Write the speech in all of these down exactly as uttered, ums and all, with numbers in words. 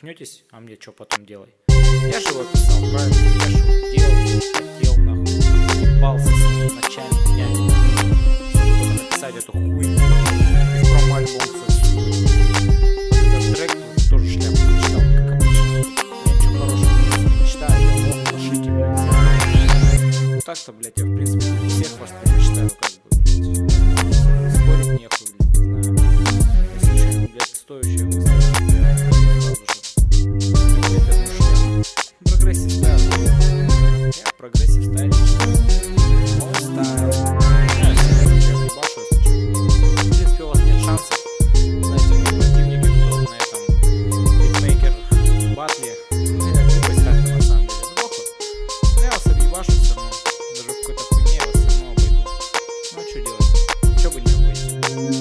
тряхнетесь, а мне что потом делай? Я же его писал, правильно? Я же его делал, хотел, нахуй, ебался с ним ночами, днями, чтобы только написать эту хуйню. И в промо-альбом, кстати, этот трек ну, тоже шляпу мечтал, как обычно. Я ничего хорошего не мечтаю, я лох, лошите, блядь. Ну так-то, блядь, я в принципе всех вас мечтаю, как бы, блядь. Спорить нехуй, блядь, не знаю. Если что-нибудь, блядь, стоящее выставить, то я сразу же, блядь, эту шляпу. Прогрессив стайл. Я прогрессив стайл. Мой стайл. Я ебашу, если что. В принципе, у вас нет шансов. Знаете, мои противники, кто на этом битмейкер батле, ну, я глупость так-то на самом деле. Ну, похуй. Но я вас объебашу все равно. Даже в какой-то хуйне я вас все равно обойду. Ну, а что делать? Что бы не обойти?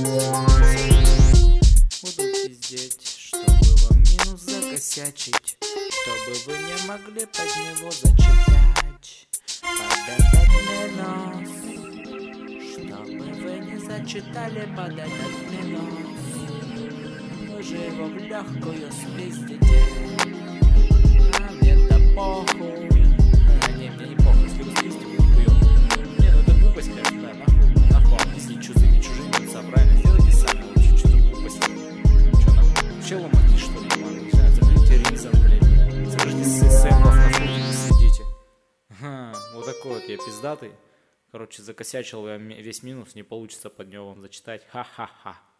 Буду пиздеть, чтобы вам минус закосячить. Чтобы вы не могли под него зачитать. Под этот минус. Чтобы вы не зачитали под этот минус. Вы же его в легкую спиздите. А мне-то похуй. А, не, мне не похуй, если вы спиздите, будет хуёво. Не, ну это глупость, конечно, да, нахуй. Нахуй, если чужими чужими собрали, сделайте сами лучше, что-то глупости. Чё нахуй? Вообще ломаки, что ли, ладно, не знаю, закрытие ризом, блядь. Закажите сэмплов на фоне, сидите. Ага, вот такой вот я пиздатый. Короче, закосячил я весь минус, не получится под него вам зачитать. Ха-ха-ха.